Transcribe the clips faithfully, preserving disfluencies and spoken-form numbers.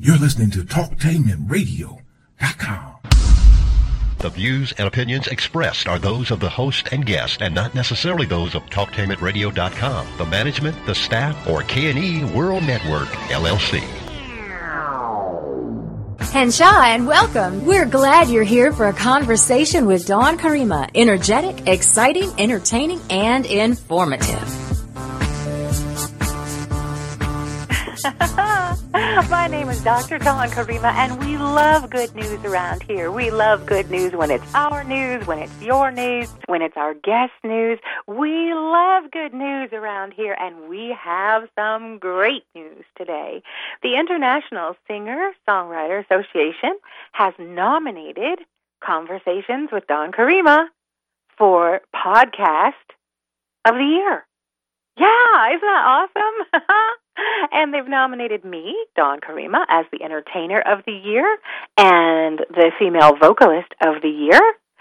You're listening to talktainment radio dot com. The views and opinions expressed are those of the host and guest and not necessarily those of talktainment radio dot com, the management, the staff, or K and E World Network, L L C. Henshaw, and welcome. We're glad you're here for a conversation with Dawn Karima. Energetic, exciting, entertaining, and informative. My name is Doctor Dawn Karima, and we love good news around here. We love good news when it's our news, when it's your news, when it's our guest news. We love good news around here, and we have some great news today. The International Singer-Songwriter Association has nominated Conversations with Dawn Karima for Podcast of the Year. Yeah, isn't that awesome? And they've nominated me, Dawn Karima, as the Entertainer of the Year and the Female Vocalist of the Year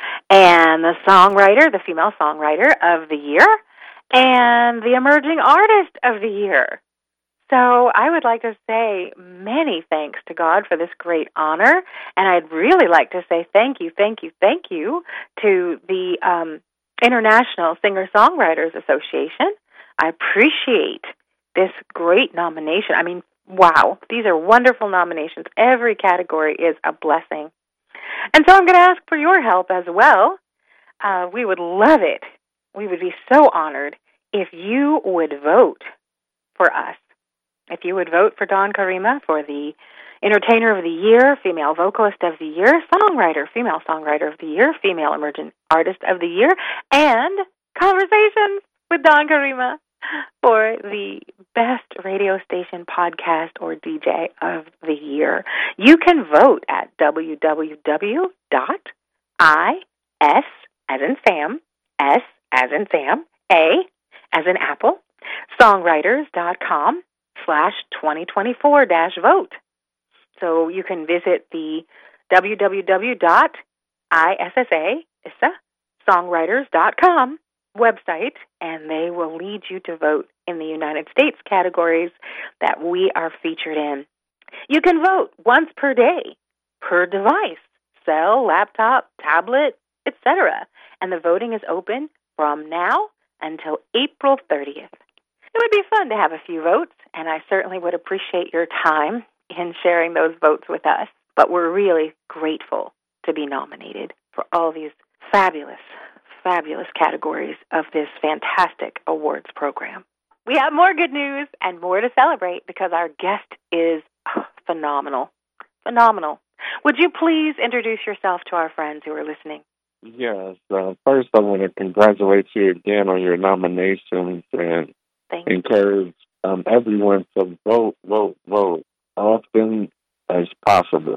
and the Songwriter, the Female Songwriter of the Year and the Emerging Artist of the Year. So I would like to say many thanks to God for this great honor, and I'd really like to say thank you, thank you, thank you to the um, International Singer-Songwriters Association. I appreciate this great nomination. I mean, wow, these are wonderful nominations. Every category is a blessing. And so I'm going to ask for your help as well. Uh, we would love it. We would be so honored if you would vote for us. If you would vote for Dawn Karima for the Entertainer of the Year, Female Vocalist of the Year, Songwriter, Female Songwriter of the Year, Female Emerging Artist of the Year, and Conversations with Dawn Karima for the Best Radio Station Podcast or D J of the Year. You can vote at w w w dot i s as in Sam, S as in Sam, A as in Apple, songwriters.com slash 2024 dash vote. So you can visit the w w w dot i s s a songwriters dot com website, and they will lead you to vote in the United States categories that we are featured in. You can vote once per day, per device, cell, laptop, tablet, et cetera. And the voting is open from now until April thirtieth. It would be fun to have a few votes, and I certainly would appreciate your time in sharing those votes with us. But we're really grateful to be nominated for all these fabulous fabulous categories of this fantastic awards program. We have more good news and more to celebrate because our guest is oh, phenomenal. Phenomenal. Would you please introduce yourself to our friends who are listening? Yes. Uh, first, I want to congratulate you again on your nominations and Thank encourage um, everyone to vote, vote, vote often as possible.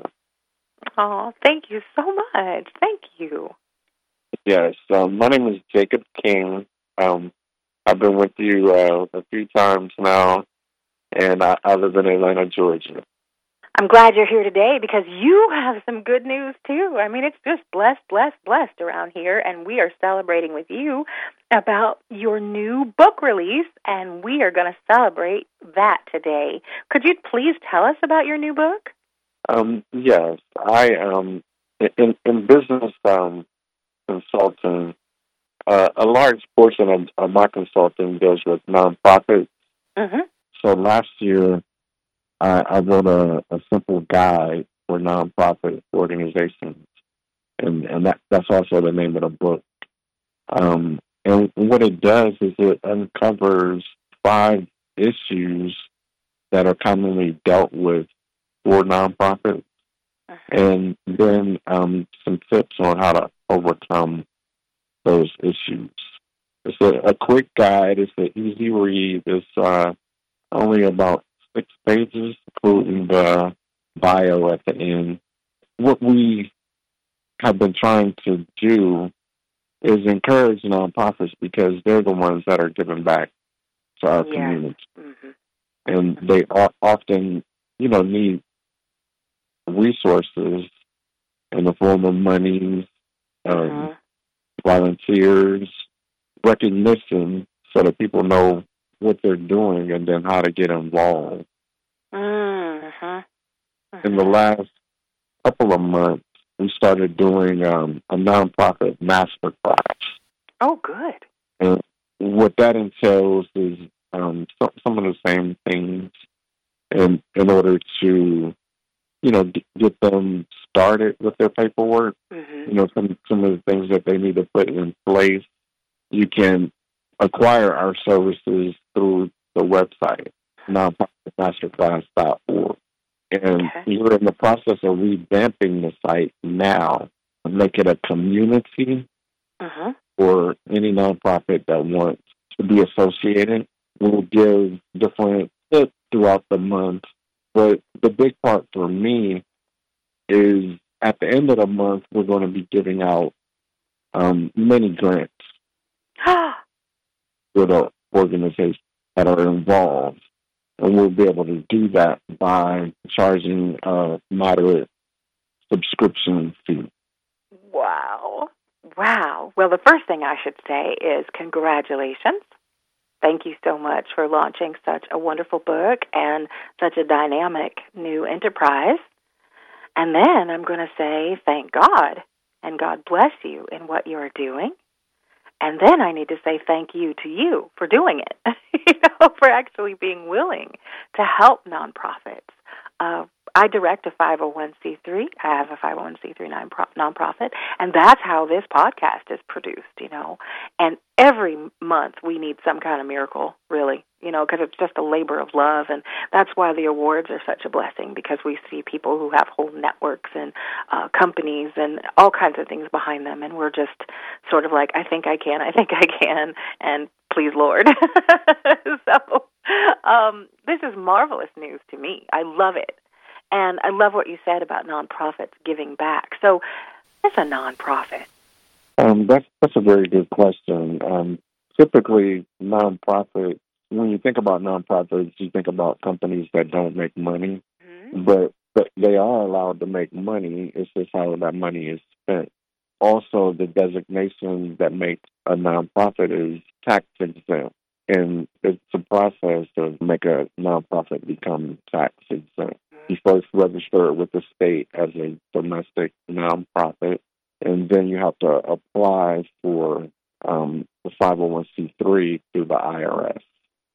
Oh, thank you so much. Thank you. Yes, um, my name is Jacob King. Um, I've been with you uh, a few times now, and I, I live in Atlanta, Georgia. I'm glad you're here today because you have some good news, too. I mean, it's just blessed, blessed, blessed around here, and we are celebrating with you about your new book release, and we are going to celebrate that today. Could you please tell us about your new book? Um, yes, I um in, in business um. consulting, uh, a large portion of, of my consulting deals with nonprofits. Mm-hmm. So last year, I, I wrote a, a simple guide for nonprofit organizations, and, and that, that's also the name of the book. Um, and what it does is it uncovers five issues that are commonly dealt with for nonprofits, mm-hmm. and then um, some tips on how to overcome those issues. It's a, a quick guide. It's an easy read. It's uh, only about six pages, including the bio at the end. What we have been trying to do is encourage nonprofits because they're the ones that are giving back to our yeah. community. Mm-hmm. And they o- often, you know, need resources in the form of money, um, mm-hmm. volunteers, recognition, so that people know what they're doing and then how to get involved. Mm-hmm. mm-hmm. in the last couple of months, we started doing um, a nonprofit masterclass. Oh, good. And what that entails is um, some, some of the same things in, in order to, you know, g- get them started with their paperwork. Mm-hmm. You know, some, some of the things that they need to put in place. You can acquire our services through the website, nonprofit masterclass dot org. And Okay. we're in the process of revamping the site now to make it a community Mm-hmm. for any nonprofit that wants to be associated. We'll give different tips throughout the month. But the big part for me is at the end of the month, we're going to be giving out um, many grants for the organizations that are involved. And we'll be able to do that by charging a moderate subscription fee. Wow. Wow. Well, the first thing I should say is congratulations. Thank you so much for launching such a wonderful book and such a dynamic new enterprise. And then I'm going to say thank God and God bless you in what you're doing. And then I need to say thank you to you for doing it, you know, for actually being willing to help nonprofits. Uh, I direct a five oh one c three. I have a five oh one c three nonprofit, and that's how this podcast is produced, you know. And every month we need some kind of miracle, really, you know, because it's just a labor of love, and that's why the awards are such a blessing, because we see people who have whole networks and uh, companies and all kinds of things behind them, and we're just sort of like, I think I can, I think I can, and please, Lord. So um, this is marvelous news to me. I love it. And I love what you said about nonprofits giving back. So what's a nonprofit? Um, that's, that's a very good question. Um, typically, nonprofits, when you think about nonprofits, you think about companies that don't make money. Mm-hmm. But, but they are allowed to make money. It's just how that money is spent. Also, the designation that makes a nonprofit is tax exempt. And it's a process to make a nonprofit become tax exempt. You first register it with the state as a domestic nonprofit, and then you have to apply for um, the five oh one c three through the I R S.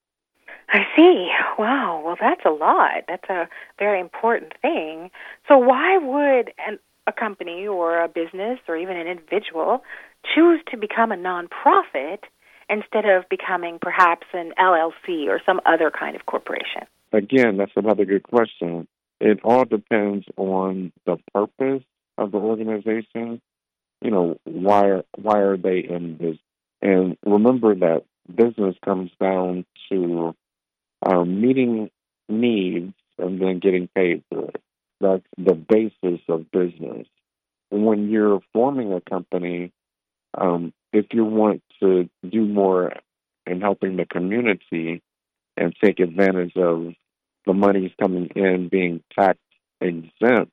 I see. Wow. Well, that's a lot. That's a very important thing. So why would an, a company or a business or even an individual choose to become a nonprofit instead of becoming perhaps an L L C or some other kind of corporation? Again, that's another good question. It all depends on the purpose of the organization. You know, why why are they in business? And remember that business comes down to um, meeting needs and then getting paid for it. That's the basis of business. When you're forming a company, um, if you want to do more in helping the community and take advantage of the money's coming in being tax exempt,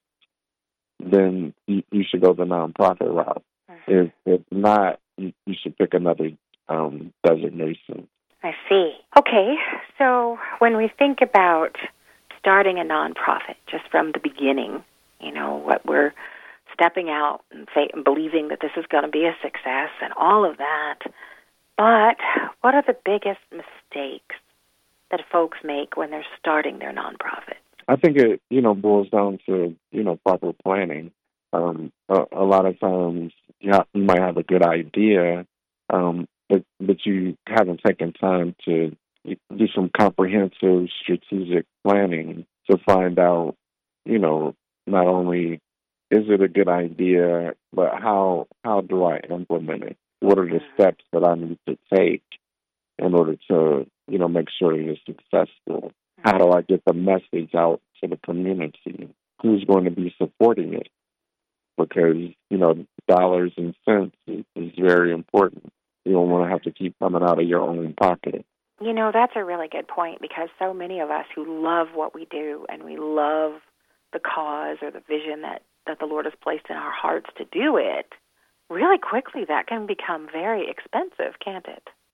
then you, you should go the nonprofit route. Mm-hmm. If, if not, you, you should pick another um, designation. I see. Okay, so when we think about starting a nonprofit just from the beginning, you know, what we're stepping out and say, and believing that this is going to be a success and all of that, but what are the biggest mistakes that folks make when they're starting their nonprofit? I think it, you know, boils down to, you know, proper planning. Um, a, a lot of times you, have, you might have a good idea, um, but, but you haven't taken time to do some comprehensive strategic planning to find out, you know, not only is it a good idea, but how how do I implement it? What are the steps that I need to take in order to, you know, make sure it is successful? How do I get the message out to the community? Who's going to be supporting it? Because, you know, dollars and cents is, is very important. You don't want to have to keep coming out of your own pocket. You know, that's a really good point, because so many of us who love what we do and we love the cause or the vision that, that the Lord has placed in our hearts to do it, really quickly that can become very expensive, can't it?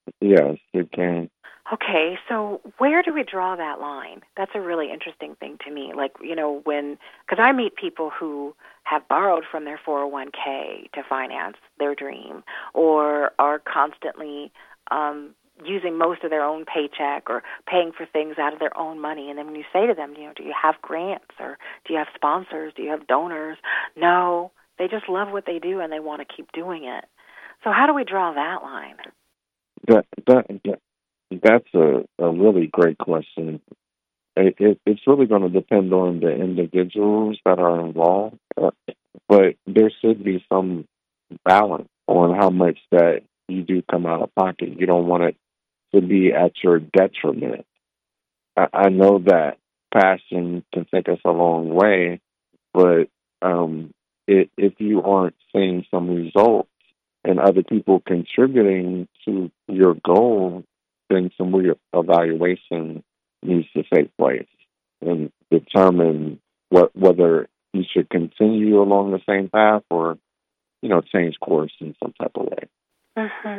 Yes, it can. Okay, so where do we draw that line? That's a really interesting thing to me. Like, you know, when, because I meet people who have borrowed from their four oh one k to finance their dream, or are constantly um, using most of their own paycheck or paying for things out of their own money. And then when you say to them, you know, do you have grants, or do you have sponsors? Do you have donors? No, they just love what they do and they want to keep doing it. So how do we draw that line? That that, that that's a, a really great question. It, it, it's really going to depend on the individuals that are involved, uh, but there should be some balance on how much that you do come out of pocket. You don't want it to be at your detriment. I, I know that passion can take us a long way, but um, it, if you aren't seeing some results and other people contributing to your goal, then some re-evaluation needs to take place and determine what whether you should continue along the same path or, you know, change course in some type of way. Mm-hmm.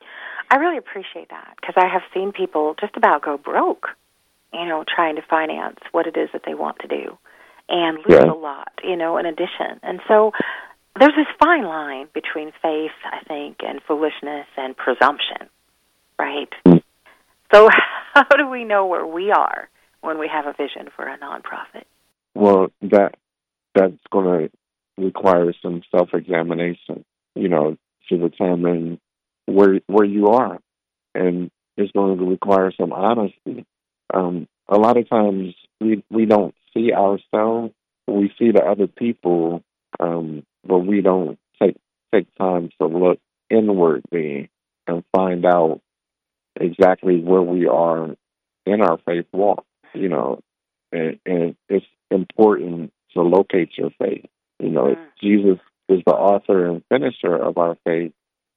I really appreciate that, because I have seen people just about go broke, you know, trying to finance what it is that they want to do, and lose Yeah. a lot, you know, in addition. And so there's this fine line between faith, I think, and foolishness and presumption, right? Mm. So how do we know where we are when we have a vision for a nonprofit? Well, that that's going to require some self-examination, you know, to determine where where you are, and it's going to require some honesty. Um, a lot of times we we don't see ourselves; we see the other people, um, but we don't take take time to look inwardly and find out exactly where we are in our faith walk. You know, and, and it's important to locate your faith. You know, Mm. Jesus is the author and finisher of our faith,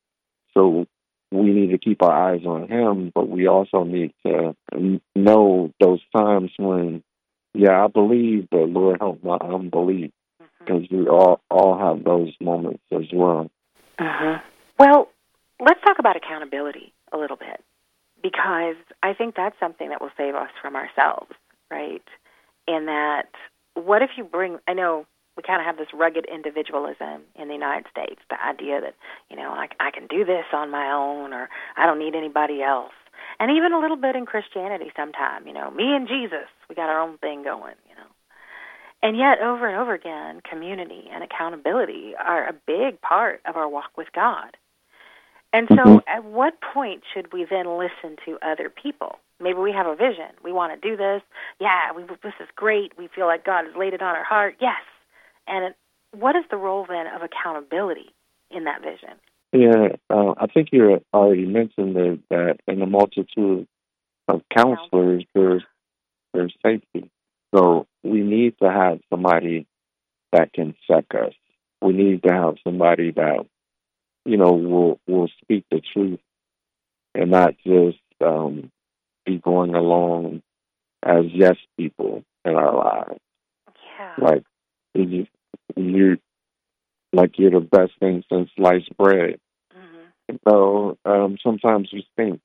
so we need to keep our eyes on him, but we also need to know those times when, yeah, I believe, but Lord, help my unbelief, because we all, all have those moments as well. Uh-huh. Well, let's talk about accountability a little bit, because I think that's something that will save us from ourselves, right? In that, what if you bring, I know we kind of have this rugged individualism in the United States, the idea that, you know, I, I can do this on my own, or I don't need anybody else. And even a little bit in Christianity sometime, you know, me and Jesus, we got our own thing going, you know. And yet, over and over again, community and accountability are a big part of our walk with God. And so Mhm. at what point should we then listen to other people? Maybe we have a vision. We want to do this. Yeah, we, this is great. We feel like God has laid it on our heart. Yes. And it, what is the role then of accountability in that vision? Yeah, uh, I think you already mentioned that, that in the multitude of counselors, there's there's safety. So we need to have somebody that can check us. We need to have somebody that, you know, will will speak the truth and not just um, be going along as yes people in our lives. Yeah. Like you, you, like you're the best thing since sliced bread. Mm-hmm. So um, sometimes you stink,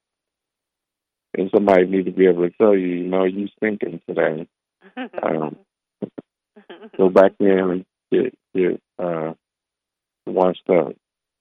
and somebody needs to be able to tell you, you know, you stinking today. Um, go back in and get get uh, washed up.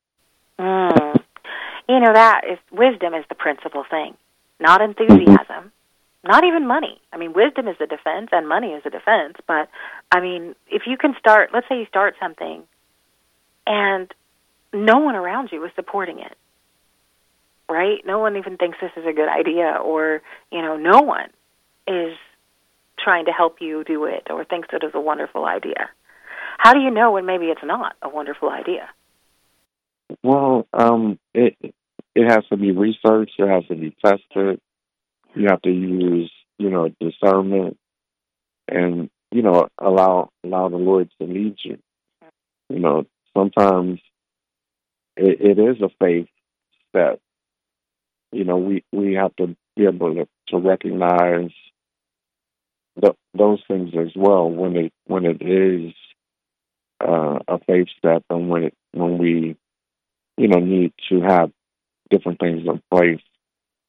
Mm. You know, that is, wisdom is the principal thing, not enthusiasm, not even money. I mean, wisdom is a defense and money is a defense, but, I mean, if you can start, let's say you start something and no one around you is supporting it, right? No one even thinks this is a good idea, or, you know, no one is trying to help you do it or thinks it is a wonderful idea. How do you know when maybe it's not a wonderful idea? Well, um, it it has to be researched. It has to be tested. You have to use, you know, discernment, and you know, allow allow the Lord to lead you. You know, sometimes it, it is a faith step. You know, we, we have to be able to, to recognize the, those things as well when it when it is uh, a faith step, and when it when we, you know, need to have different things in place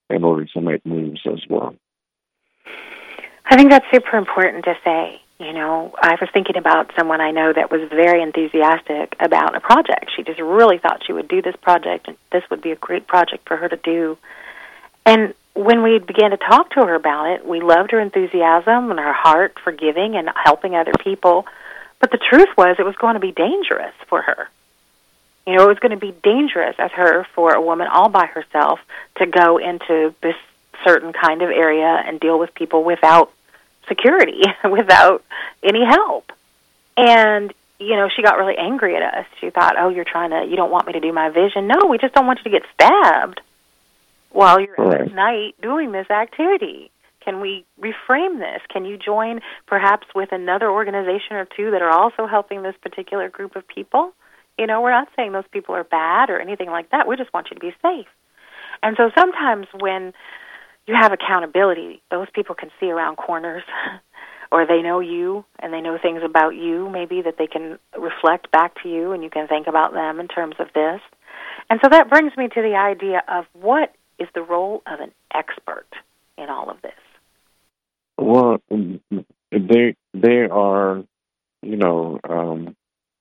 in order to make moves as well. I think that's super important to say. You know, I was thinking about someone I know that was very enthusiastic about a project. She just really thought she would do this project, and this would be a great project for her to do. And when we began to talk to her about it, we loved her enthusiasm and her heart for giving and helping other people. But the truth was it was going to be dangerous for her. You know, it was going to be dangerous as her for a woman all by herself to go into this certain kind of area and deal with people without security, without any help. And, you know, she got really angry at us. She thought, oh, you're trying to, you don't want me to do my vision. No, we just don't want you to get stabbed while you're right. at night doing this activity. Can we reframe this? Can you join perhaps with another organization or two that are also helping this particular group of people? You know, we're not saying those people are bad or anything like that. We just want you to be safe. And so sometimes when you have accountability, those people can see around corners, or they know you and they know things about you maybe that they can reflect back to you, and you can think about them in terms of this. And so that brings me to the idea of what is the role of an expert in all of this? Well, they they are, you know, um,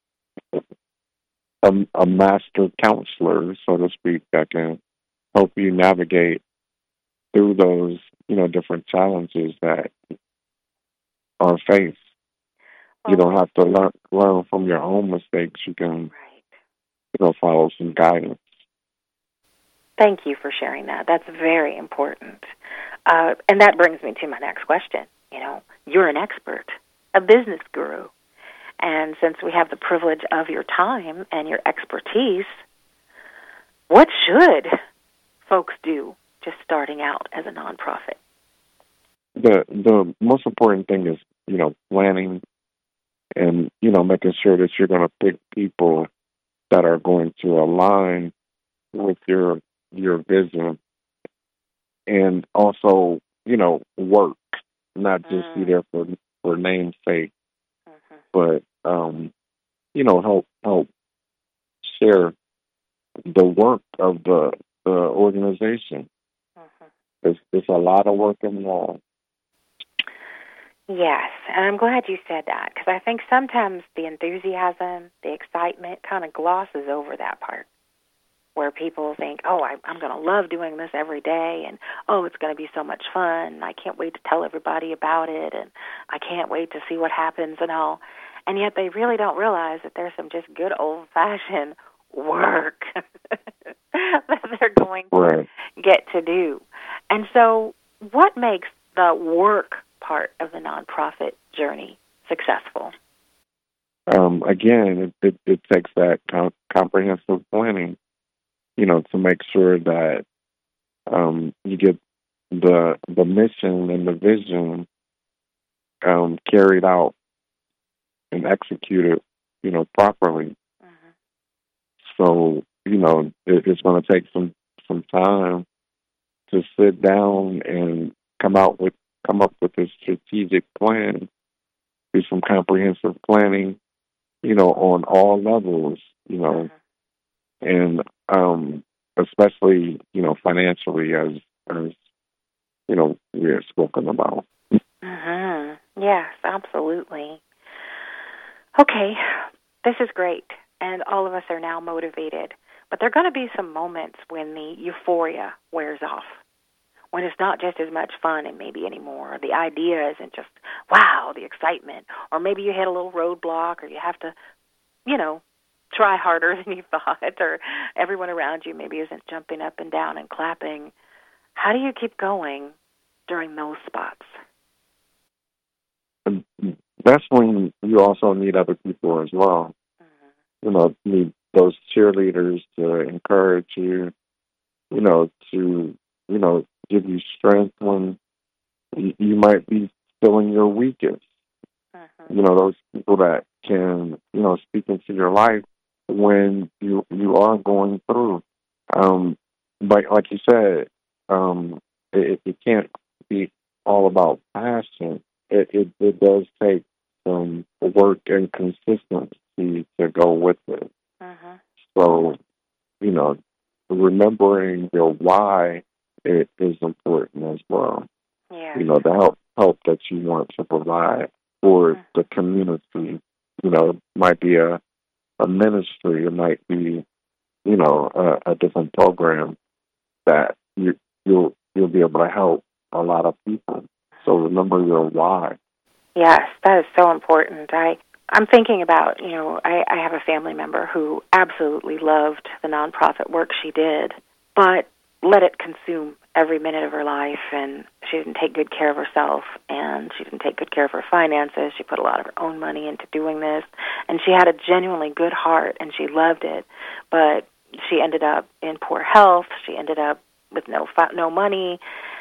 a, a master counselor, so to speak, that can help you navigate through those, you know, different challenges that are faced. Well, you don't have to learn learn from your own mistakes. You can, right. you know, follow some guidance. Thank you for sharing that. That's very important. Uh, and that brings me to my next question. You know, you're an expert, a business guru. And since we have the privilege of your time and your expertise, what should folks do just starting out as a nonprofit? The the most important thing is, you know, planning and, you know, making sure that you're going to pick people that are going to align with your your vision, and also, you know, work, not just mm. be there for for name's sake, mm-hmm. but um, you know, help help share the work of the the organization. Mm-hmm. There's there's a lot of work involved. Yes, and I'm glad you said that, because I think sometimes the enthusiasm, the excitement kind of glosses over that part, where people think, oh, I, I'm going to love doing this every day, and, oh, it's going to be so much fun, and I can't wait to tell everybody about it, and I can't wait to see what happens and all. And yet they really don't realize that there's some just good old-fashioned work that they're going to right. get to do. And so what makes the work part of the nonprofit journey successful? Um, again, it, it, it takes that com- comprehensive planning, you know, to make sure that um, you get the the mission and the vision um, carried out and executed, you know, properly. Mm-hmm. So, you know, it, it's going to take some, some time to sit down and come out with come up with a strategic plan, do some comprehensive planning, you know, on all levels, you know, mm-hmm. and um, especially, you know, financially, as, as you know, we have spoken about. Mm-hmm. Yes, absolutely. Okay, this is great, and all of us are now motivated, but there are going to be some moments when the euphoria wears off, when it's not just as much fun and maybe anymore. The idea isn't just, wow, the excitement. Or maybe you hit a little roadblock, or you have to, you know, try harder than you thought, or everyone around you maybe isn't jumping up and down and clapping. How do you keep going during those spots? That's when you also need other people as well. Mm-hmm. You know, need those cheerleaders to encourage you, you know, to, you know, give you strength when you might be feeling your weakest. Uh-huh. You know, those people that can, you know, speak into your life when you you are going through. Um, but like you said, um, it, it can't be all about passion. It, it it does take some work and consistency to go with it. Uh-huh. So, you know, remembering your why it is important as well. Yeah. You know, the help help that you want to provide for Mm-hmm. the community. You know, it might be a, a ministry, it might be, you know, a, a different program that you you'll you'll be able to help a lot of people. So remember your why. Yes, that is so important. I, I'm thinking about, you know, I, I have a family member who absolutely loved the nonprofit work she did, but let it consume every minute of her life, and she didn't take good care of herself, and she didn't take good care of her finances. She put a lot of her own money into doing this, and she had a genuinely good heart, and she loved it, but she ended up in poor health. She ended up with no no money.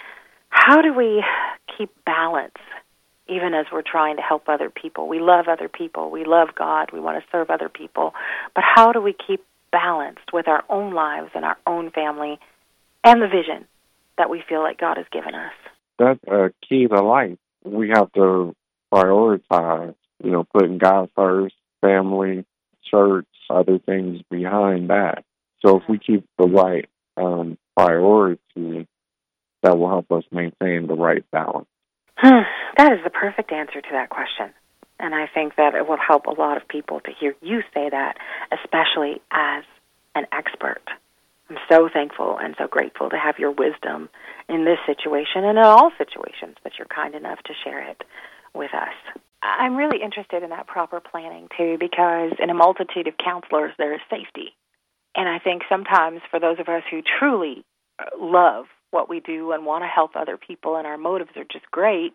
How do we keep balance, even as we're trying to help other people? We love other people. We love God. We want to serve other people. But how do we keep balanced with our own lives and our own family and the vision that we feel like God has given us? That's a key to life. We have to prioritize, you know, putting God first, family, church, other things behind that. So if we keep the right um, priority, that will help us maintain the right balance. Hmm, that is the perfect answer to that question. And I think that it will help a lot of people to hear you say that, especially as an expert. I'm so thankful and so grateful to have your wisdom in this situation and in all situations, that you're kind enough to share it with us. I'm really interested in that proper planning, too, because in a multitude of counselors, there is safety. And I think sometimes for those of us who truly love what we do and want to help other people and our motives are just great,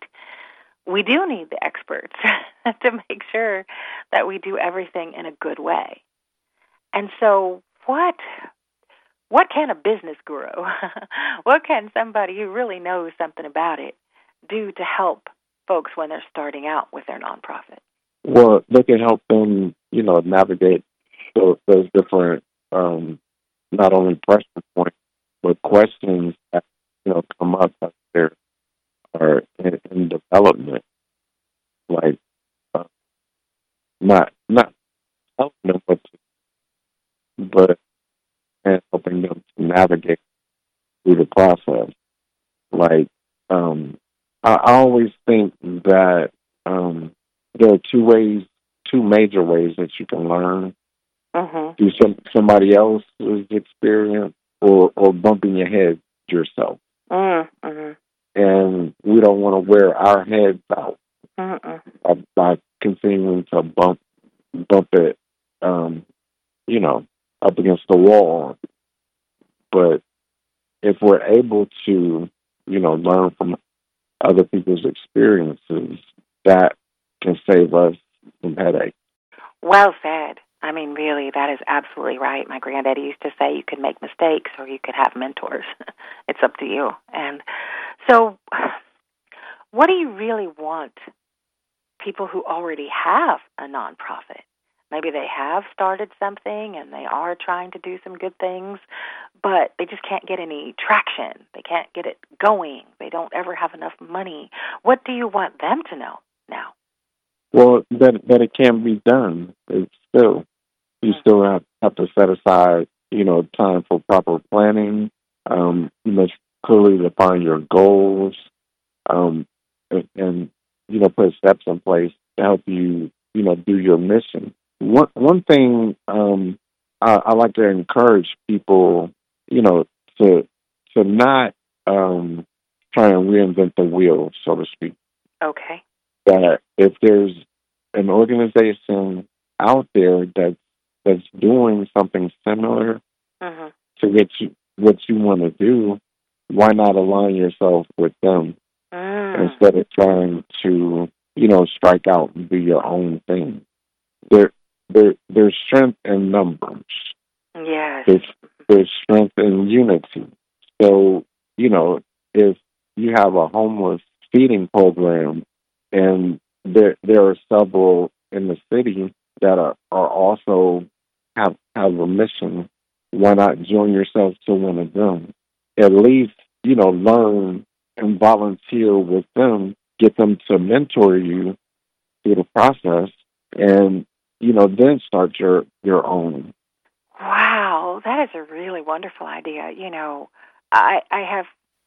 we do need the experts to make sure that we do everything in a good way. And so what what can a business guru, what can somebody who really knows something about it do to help folks when they're starting out with their nonprofit? Well, they can help them, you know, navigate those, those different, um, not only pressure points, but questions that, you know, come up as they're are in, in development. Like, uh, not not helping them, but but and helping them to navigate through the process. Like, um, I, I always think that um, there are two ways, two major ways that you can learn Mm-hmm. through some somebody else's experience, or or bumping your head yourself. Mm-hmm. And we don't want to wear our heads out Mm-hmm. by, by continuing to bump bump it, um, you know, up against the wall. But if we're able to, you know, learn from other people's experiences, that can save us some headaches. Well said. I mean, really, that is absolutely right. My granddaddy used to say you could make mistakes or you could have mentors. It's up to you. And so what do you really want people who already have a nonprofit? Maybe they have started something and they are trying to do some good things, but they just can't get any traction. They can't get it going. They don't ever have enough money. What do you want them to know now? Well, that that it can be done. It's still, you still have, have to set aside, you know, time for proper planning. Um, you must clearly define your goals, um, and, and you know, put steps in place to help you, you know, do your mission. One one thing um, I, I like to encourage people, you know, to to not um, try and reinvent the wheel, so to speak. Okay. That if there's an organization out there that's that's doing something similar Mm-hmm. to what you what you want to do, why not align yourself with them Mm. instead of trying to, you know, strike out and do your own thing? There, there, there's strength in numbers. Yes. There's there's strength in unity. So, you know, if you have a homeless feeding program, and there there are several in the city that are, are also have have a mission, why not join yourself to one of them? At least, you know, learn and volunteer with them, get them to mentor you through the process, and, you know, then start your, your own. Wow, that is a really wonderful idea. You know, I I have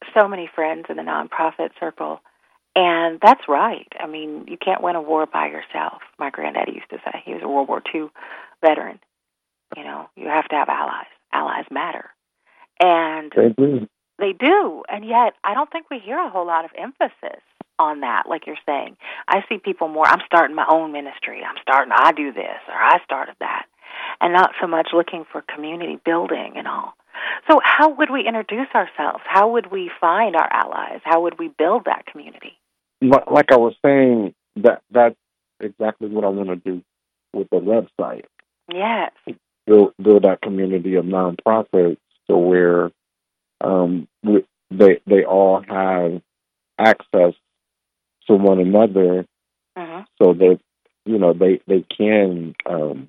so many friends in the nonprofit circle, and that's right. I mean, you can't win a war by yourself. My granddaddy used to say. He was a World War Two veteran. You know, you have to have allies. Allies matter. And They do. they do, and yet I don't think we hear a whole lot of emphasis on that, like you're saying. I see people more, I'm starting my own ministry, I'm starting, I do this, or I started that, and not so much looking for community building and all. So how would we introduce ourselves? How would we find our allies? How would we build that community? Li- Like I was saying, that that's exactly what I want to do with the website. Yes. Build, build that community of nonprofits to where um, we, they they all have access to one another, Mm-hmm. so that you know they they can um,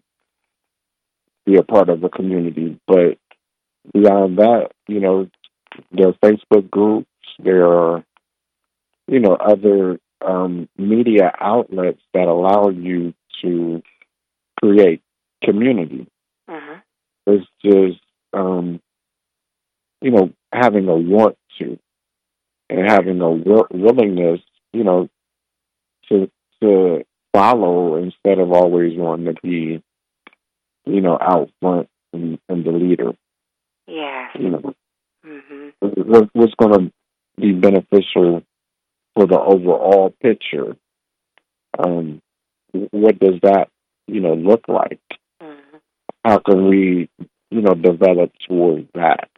be a part of the community. But beyond that, you know, there are Facebook groups, there are you know other um, media outlets that allow you to create community. Mm-hmm. It's just um, you know having a want to and having a will- willingness, you know, to to follow instead of always wanting to be, you know, out front and, and the leader. Yes. You know, Mm-hmm. what, what's going to be beneficial for the overall picture? Um, what does that, you know, look like? Mm-hmm. How can we, you know, develop towards that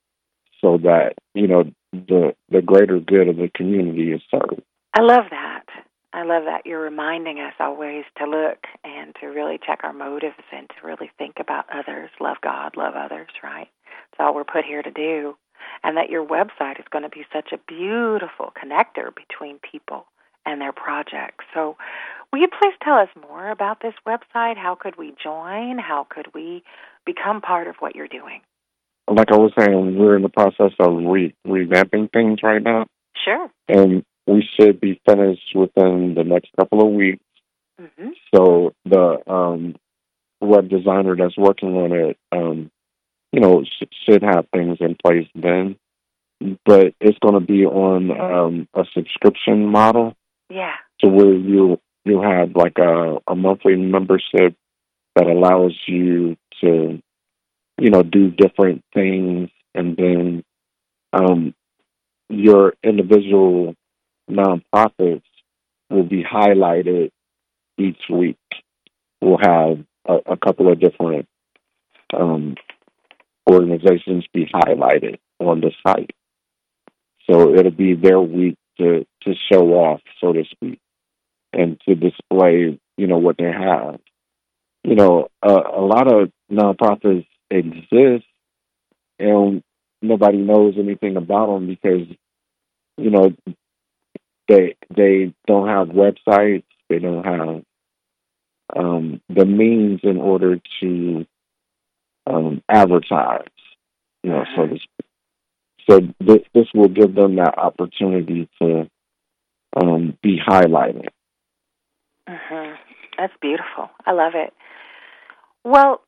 so that you know the the greater good of the community is served? I love that. I love that. You're reminding us always to look and to really check our motives and to really think about others, love God, love others, right? That's all we're put here to do. And that your website is going to be such a beautiful connector between people and their projects. So will you please tell us more about this website? How could we join? How could we become part of what you're doing? Like I was saying, we're in the process of re- revamping things right now, Sure. and we should be finished within the next couple of weeks. Mm-hmm. So the um, web designer that's working on it, um, you know, sh- should have things in place then. But it's going to be on um, a subscription model, Yeah. to where you you have like a, a monthly membership that allows you to, you know, do different things, and then um, your individual nonprofits will be highlighted each week. We'll have a, a couple of different um, organizations be highlighted on the site. So it'll be their week to, to show off, so to speak, and to display, you know, what they have. You know, uh, a lot of nonprofits exist and nobody knows anything about them because, you know, they they don't have websites, they don't have um, the means in order to um, advertise, you know, so to speak. So this, this will give them that opportunity to um, be highlighted. Mm-hmm. That's beautiful. I love it. Well,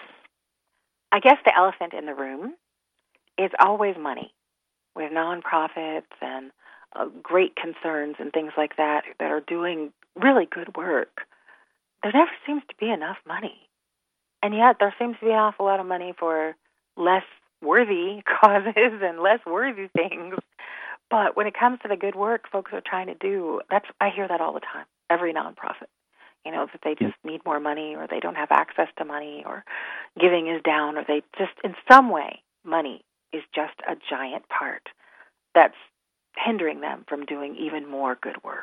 I guess the elephant in the room is always money. With nonprofits and uh, great concerns and things like that that are doing really good work, there never seems to be enough money. And yet there seems to be an awful lot of money for less worthy causes and less worthy things. But when it comes to the good work folks are trying to do, that's I hear that all the time, every nonprofit. You know, that they just need more money or they don't have access to money or giving is down or they just, in some way, money is just a giant part that's hindering them from doing even more good work.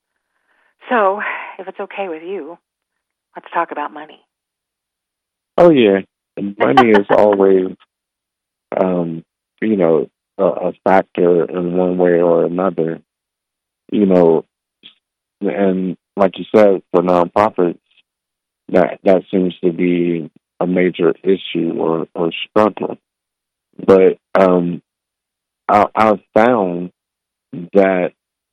So, if it's okay with you, let's talk about money. Oh, yeah. Money is always, um, you know, a, a factor in one way or another. You know, and like you said, for nonprofits, that, that seems to be a major issue or, or struggle. But um, I, I've found that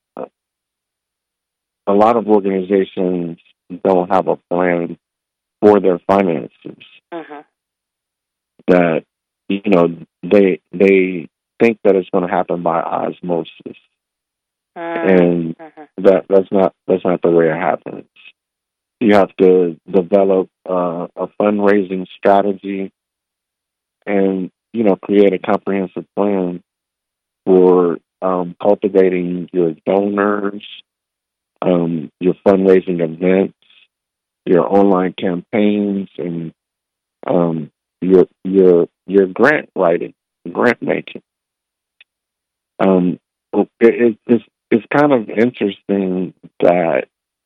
a lot of organizations don't have a plan for their finances. Mm-hmm. That, you know, they they think that it's going to happen by osmosis, Mm-hmm. and Mm-hmm. that that's not that's not the way it happens. You have to develop uh, a fundraising strategy, and you know, create a comprehensive plan for um, cultivating your donors, um, your fundraising events, your online campaigns, and um, your your your grant writing, grant making. Um, it, it, it's it's kind of interesting that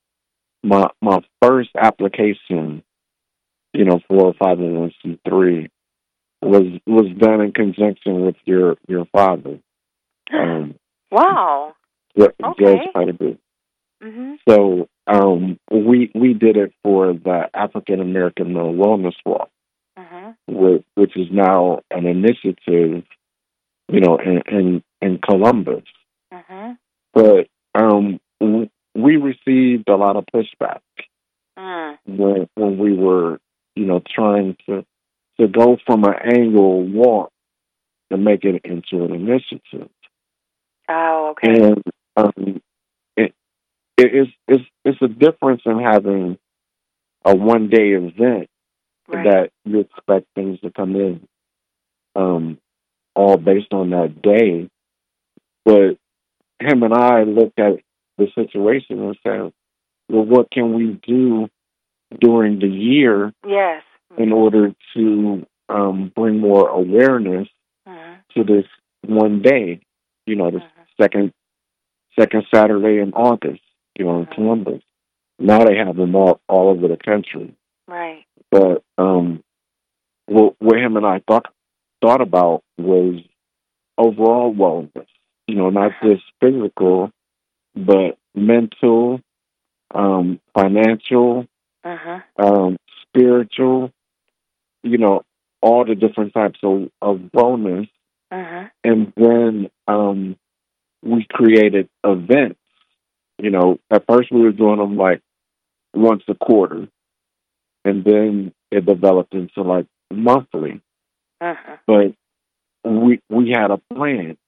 my my first application, you know, for a five oh one c three was was done in conjunction with your your father. Um, Wow. Judge Okay. Pettigrew. Mm-hmm. So um, we we did it for the African American Mental Wellness Walk, Mm-hmm. which, which is now an initiative, you know, in in, in Columbus. Mm-hmm. But um, w- we received a lot of pushback Mm. when when we were, you know, trying to to go from an annual walk to make it into an initiative. Oh, okay. And um, it, it is it's it's a difference in having a one day event Right. that you expect things to come in, um, all based on that day. But him and I looked at the situation and said, well, what can we do during the year Yes. in order to um, bring more awareness Mm-hmm. to this one day, you know, the Mhm. second second Saturday in August, you know, in Mhm. Columbus. Now they have them all, all over the country. Right. But um, what, what him and I thought thought about was overall wellness. You know, not just physical, but mental, um, financial, Mm-hmm. um, spiritual. You know, all the different types of, of wellness. Mm-hmm. And then um, we created events. You know, at first we were doing them like once a quarter, and then it developed into like monthly. Mm-hmm. But we we had a plan.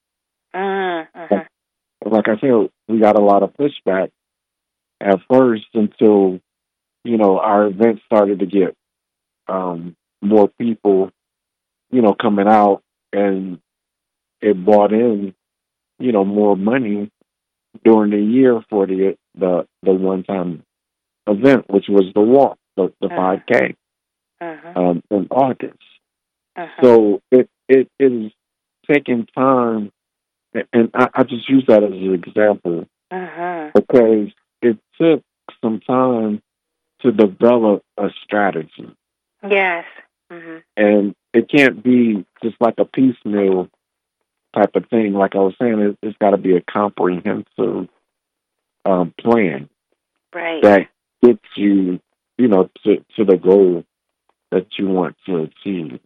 Mm-hmm. Like I said, we got a lot of pushback at first until, you know, our events started to get um, more people, you know, coming out, and it brought in, you know, more money during the year for the the, the one time event, which was the walk, the, the Mhm. five K Mm-hmm. um, in August. Mm-hmm. So it it is taking time, and I, I just use that as an example Mm-hmm. because it took some time to develop a strategy, Yes. Mm-hmm. and it can't be just like a piecemeal type of thing. Like I was saying, it, it's got to be a comprehensive um, plan Right. that gets you, you know, to, to the goal that you want to achieve.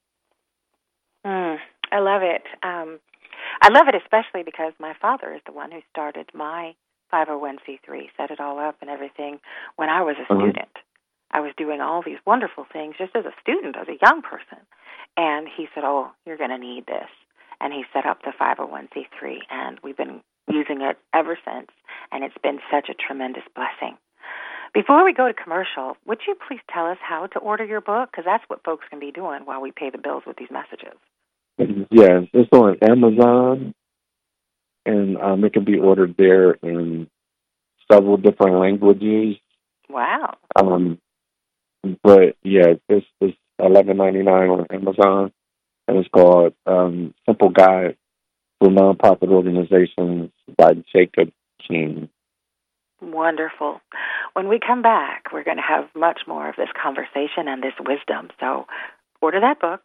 Mm, I love it. Um, I love it especially because my father is the one who started my five oh one c three, set it all up and everything when I was a Uh-huh. student. I was doing all these wonderful things just as a student, as a young person. And he said, oh, you're going to need this. And he set up the five oh one c three, and we've been using it ever since, and it's been such a tremendous blessing. Before we go to commercial, would you please tell us how to order your book? Because that's what folks can be doing while we pay the bills with these messages. Yes, it's on Amazon, and um, it can be ordered there in several different languages. Wow. Um, but yeah, it's it's eleven ninety nine on Amazon, and it's called um, "Simple Guide for Nonprofit Organizations" by Jacob King. Wonderful. When we come back, we're going to have much more of this conversation and this wisdom. So order that book,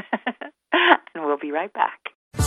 and we'll be right back.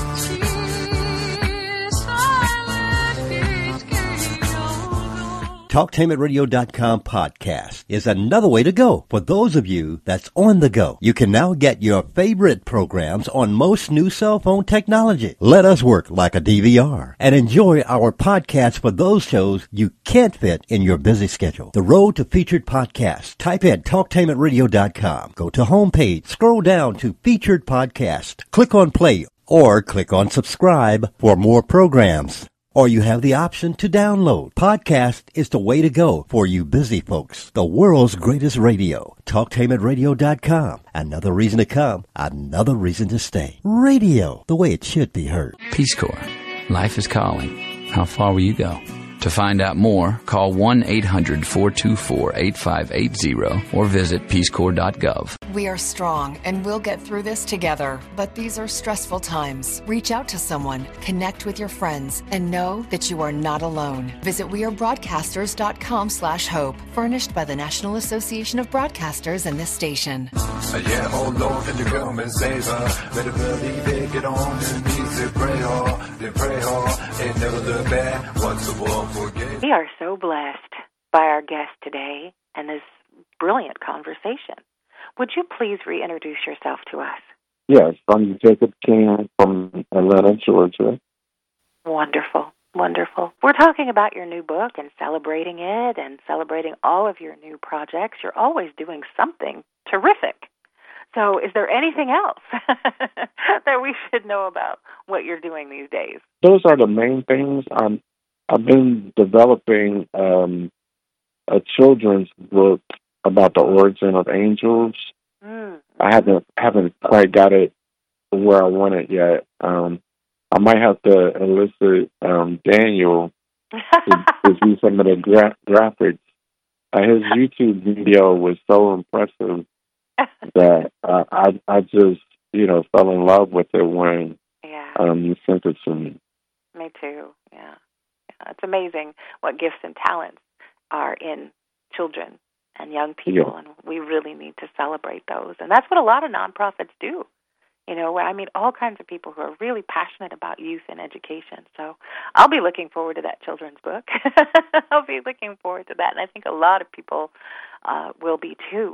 Talktainment Radio dot com podcast is another way to go for those of you that's on the go. You can now get your favorite programs on most new cell phone technology. Let us work like a D V R and enjoy our podcast for those shows you can't fit in your busy schedule. The road to featured podcasts. Type in Talktainment Radio dot com. Go to homepage, scroll down to featured podcast. Click on play. or click on subscribe for more programs. Or you have the option to download. Podcast is the way to go for you busy folks. The world's greatest radio. talktainment radio dot com. Another reason to come. Another reason to stay. Radio, the way it should be heard. Peace Corps. Life is calling. How far will you go? To find out more, call one eight hundred four two four eight five eight zero or visit peace corps dot gov. We are strong and we'll get through this together, but these are stressful times. Reach out to someone, connect with your friends, and know that you are not alone. Visit wearebroadcasters dot com slash hope, furnished by the National Association of Broadcasters and this station. Yeah, oh Lord, can you come and save her? Better believe it, get on your knees and pray hard, then pray hard, and never look back. Once the war forget. We are so blessed by our guest today and this brilliant conversation. Would you please reintroduce yourself to us? Yes, I'm Jacob King from Atlanta, Georgia. Wonderful, wonderful. We're talking about your new book and celebrating it and celebrating all of your new projects. You're always doing something terrific. So is there anything else that we should know about what you're doing these days? Those are the main things. I'm, I've been developing um, a children's book about the origin of angels. Mm. I haven't haven't quite got it where I want it yet. Um, I might have to elicit um, Daniel to, to do some of the gra- graphics. Uh, his YouTube video was so impressive that uh, I I just you know fell in love with it when yeah. um, you sent it to me. Me too. Yeah. yeah, it's amazing what gifts and talents are in children and young people, yeah. and we really need to celebrate those. And that's what a lot of nonprofits do. You know, I meet all kinds of people who are really passionate about youth and education. So I'll be looking forward to that children's book. I'll be looking forward to that, and I think a lot of people uh, will be too.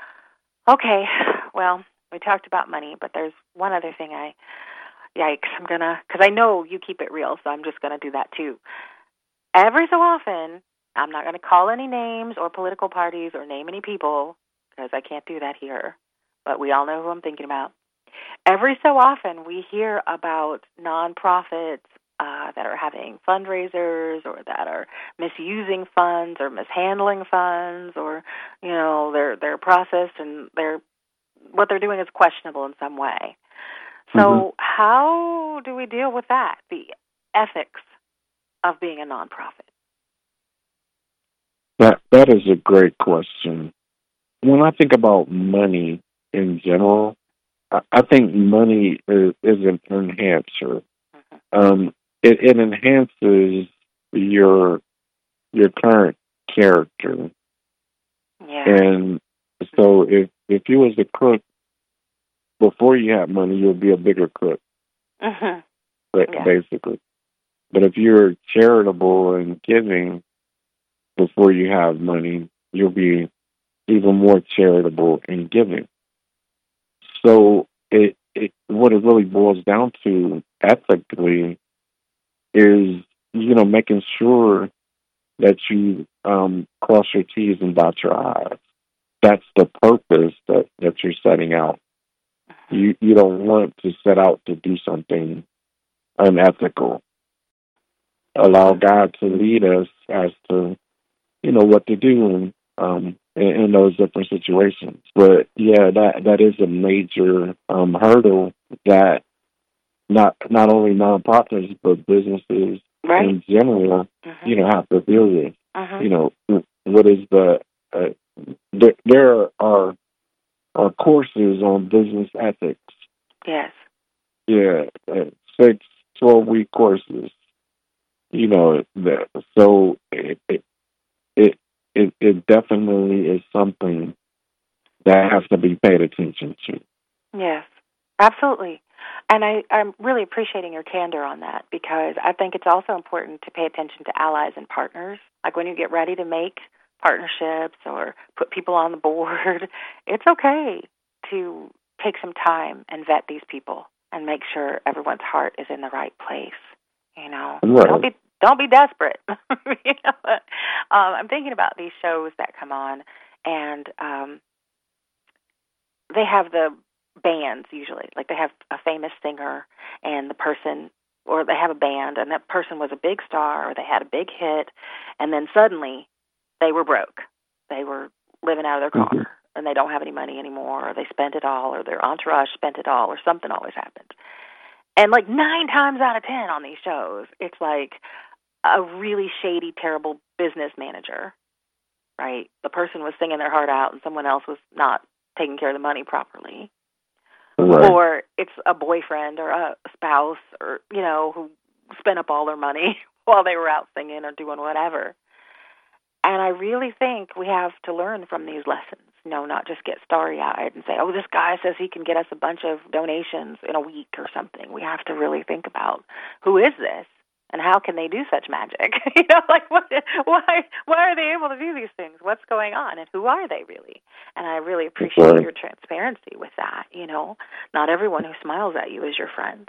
Okay, well, we talked about money, but there's one other thing I, yikes, I'm going to, because I know you keep it real, so I'm just going to do that too. Every so often, I'm not going to call any names or political parties or name any people, because I can't do that here, but we all know who I'm thinking about. Every so often, we hear about nonprofits uh, that are having fundraisers or that are misusing funds or mishandling funds, or you know their their process and their what they're doing is questionable in some way. So, mm-hmm. how do we deal with that? The ethics of being a nonprofit. That that is a great question. When I think about money in general, I, I think money is, is an enhancer. Mm-hmm. Um, it, it enhances your your current character. Yeah. And so, if if you was a cook before you had money, you'll be a bigger cook. Mm-hmm. Yeah. Basically, but if you're charitable and giving before you have money, you'll be even more charitable and giving. So it, it what it really boils down to ethically is, you know, making sure that you um, cross your T's and dot your I's. That's the purpose that, that you're setting out. You you don't want to set out to do something unethical. Allow God to lead us as to you know, what to do in, um, in, in those different situations. But, yeah, that that is a major um, hurdle that not not only nonprofits, but businesses right. in general, mm-hmm. you know, have to deal with. Mm-hmm. You know, what is the, uh, there, there are, are courses on business ethics. Yes. Yeah, uh, six, twelve-week courses. You know, the, so it, it It, it it definitely is something that has to be paid attention to. Yes, absolutely. And I, I'm really appreciating your candor on that, because I think it's also important to pay attention to allies and partners. Like when you get ready to make partnerships or put people on the board, it's okay to take some time and vet these people and make sure everyone's heart is in the right place. You know, right. don't be Don't be desperate. you know? um, I'm thinking about these shows that come on, and um, they have the bands usually. Like they have a famous singer and the person, or they have a band and that person was a big star or they had a big hit, and then suddenly they were broke. They were living out of their car mm-hmm. and they don't have any money anymore, or they spent it all, or their entourage spent it all, or something always happened. And like nine times out of ten on these shows, it's like a really shady, terrible business manager, right? The person was singing their heart out and someone else was not taking care of the money properly. Right. Or it's a boyfriend or a spouse or, you know, who spent up all their money while they were out singing or doing whatever. And I really think we have to learn from these lessons, you know, not just get starry-eyed and say, oh, this guy says he can get us a bunch of donations in a week or something. We have to really think about who is this and how can they do such magic? you know, like what, why why are they able to do these things? What's going on and who are they really? And I really appreciate sure. your transparency with that, you know. Not everyone who smiles at you is your friend.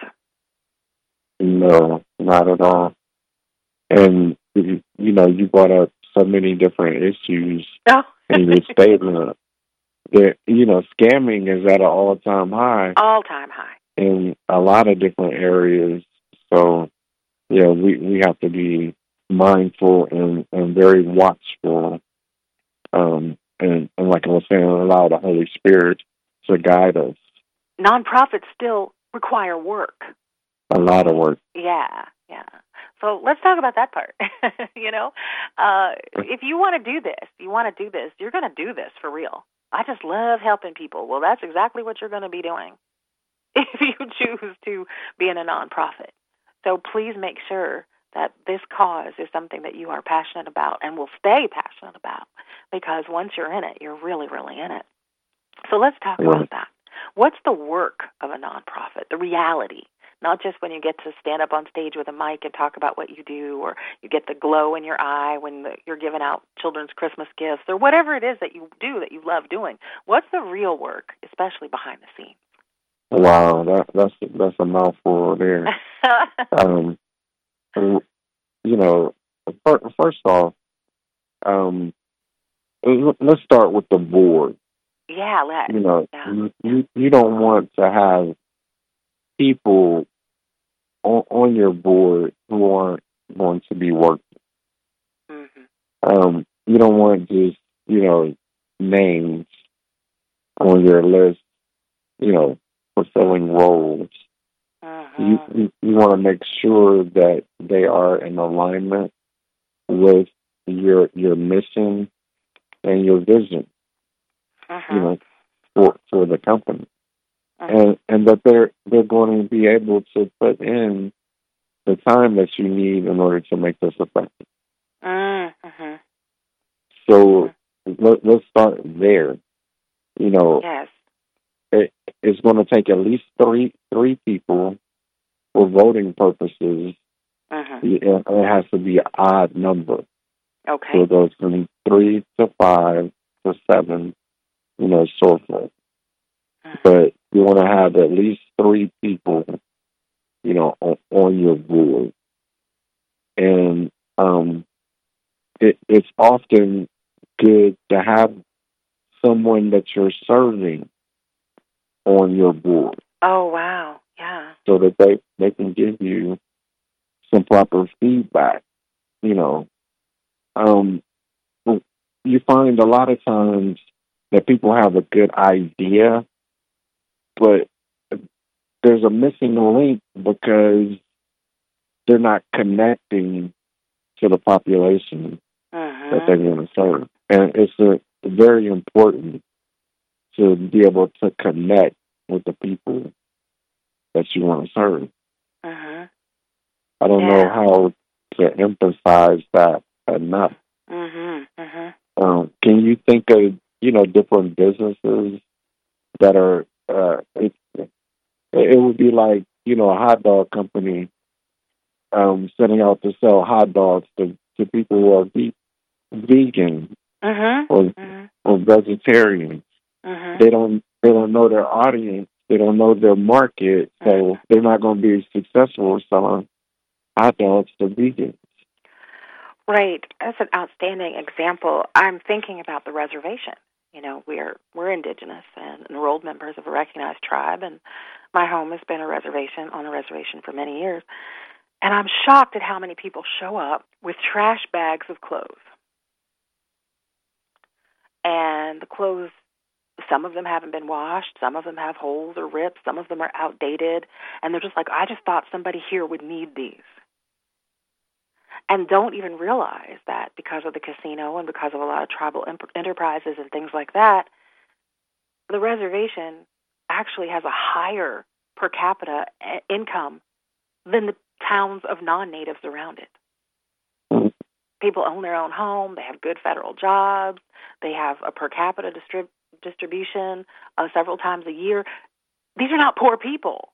No, not at all. And, you know, you brought up so many different issues oh. in your statement. That, you know, scamming is at an all-time high. All-time high. In a lot of different areas. So, yeah, we, we have to be mindful and, and very watchful. Um, and, and like I was saying, allow the Holy Spirit to guide us. Nonprofits still require work. A lot of work. Yeah, yeah. So let's talk about that part. you know, uh, if you want to do this, you want to do this, you're going to do this for real. I just love helping people. Well, that's exactly what you're going to be doing if you choose to be in a nonprofit. So please make sure that this cause is something that you are passionate about and will stay passionate about, because once you're in it, you're really, really in it. So let's talk yeah. about that. What's the work of a nonprofit, the reality? Not just when you get to stand up on stage with a mic and talk about what you do, or you get the glow in your eye when the, you're giving out children's Christmas gifts, or whatever it is that you do that you love doing. What's the real work, especially behind the scenes? Wow, that, that's that's a mouthful there. um, you know, first off, um, let's start with the board. Yeah, let's. You know, yeah. you you don't want to have people on, on your board who aren't going to be working. Mm-hmm. Um, you don't want just, you know, names on your list, you know, fulfilling roles. Mm-hmm. You, you, you want to make sure that they are in alignment with your your mission and your vision, mm-hmm. you know, for for the company. And and that they're they're going to be able to put in the time that you need in order to make this effective. Mm-hmm. So mm-hmm. Let, let's start there. You know, yes. it, it's going to take at least three three people for voting purposes. Mm-hmm. It, it has to be an odd number. Okay. So it goes from three to five to seven. You know, so forth. But you want to have at least three people, you know, on, on your board. And um, it, it's often good to have someone that you're serving on your board. Oh, wow. Yeah. So that they, they can give you some proper feedback, you know. Um, you find a lot of times that people have a good idea, but there's a missing link because they're not connecting to the population uh-huh. that they want to serve. And it's a, very important to be able to connect with the people that you want to serve. Uh-huh. I don't yeah. know how to emphasize that enough. Uh-huh. Uh-huh. Um, can you think of, you know, different businesses that are Uh, it, it would be like, you know, a hot dog company um, setting out to sell hot dogs to, to people who are ve- vegan uh-huh. or uh-huh. or vegetarian. Uh-huh. They don't they don't know their audience. They don't know their market, so uh-huh. they're not going to be successful selling hot dogs to vegans. Right. That's an outstanding example. I'm thinking about the reservation. You know, we're we're indigenous and enrolled members of a recognized tribe, and my home has been a reservation on a reservation for many years. And I'm shocked at how many people show up with trash bags of clothes. And the clothes, some of them haven't been washed, some of them have holes or rips, some of them are outdated, and they're just like, I just thought somebody here would need these. And don't even realize that because of the casino and because of a lot of tribal enterprises and things like that, the reservation actually has a higher per capita income than the towns of non-natives around it. People own their own home, they have good federal jobs, they have a per capita distrib- distribution uh, several times a year. These are not poor people.